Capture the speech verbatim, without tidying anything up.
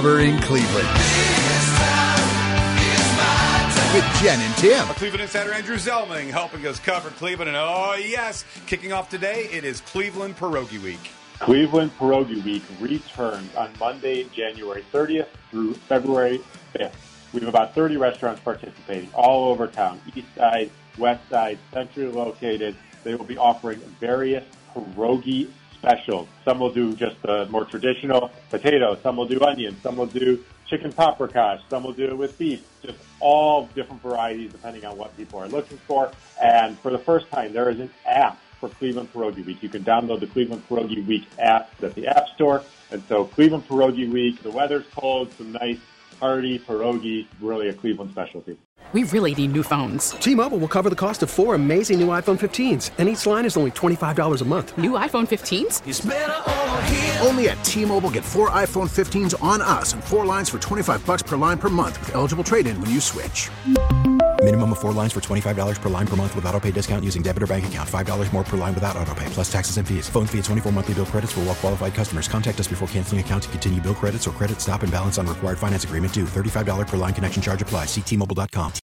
covering Cleveland. With Jen and Tim. Our Cleveland insider Andrew Zellman helping us cover Cleveland. And oh, yes, kicking off today, it is Cleveland Pierogi Week. Cleveland Pierogi Week returns on Monday, January thirtieth through February fifth. We have about thirty restaurants participating all over town, east side, west side, centrally located. They will be offering various pierogi specials. Some will do just the more traditional potato. Some will do onions. Some will do chicken paprikash. Some will do it with beef. Just all different varieties depending on what people are looking for. And for the first time, there is an app for Cleveland Pierogi Week. You can download the Cleveland Pierogi Week app at the App Store. And so Cleveland Pierogi Week, the weather's cold, some nice hearty pierogi, really a Cleveland specialty. We really need new phones. T-Mobile will cover the cost of four amazing new iPhone fifteens, and each line is only twenty-five dollars a month. New iPhone fifteens? It's better over here. Only at T-Mobile, get four iPhone fifteens on us and four lines for twenty-five dollars per line per month with eligible trade-in when you switch. Minimum of four lines for twenty-five dollars per line per month with autopay discount using debit or bank account. five dollars more per line without autopay, plus taxes and fees. Phone fee at twenty-four monthly bill credits for well-qualified customers. Contact us before canceling account to continue bill credits or credit stop and balance on required finance agreement due. thirty-five dollars per line connection charge applies. See T Mobile dot com.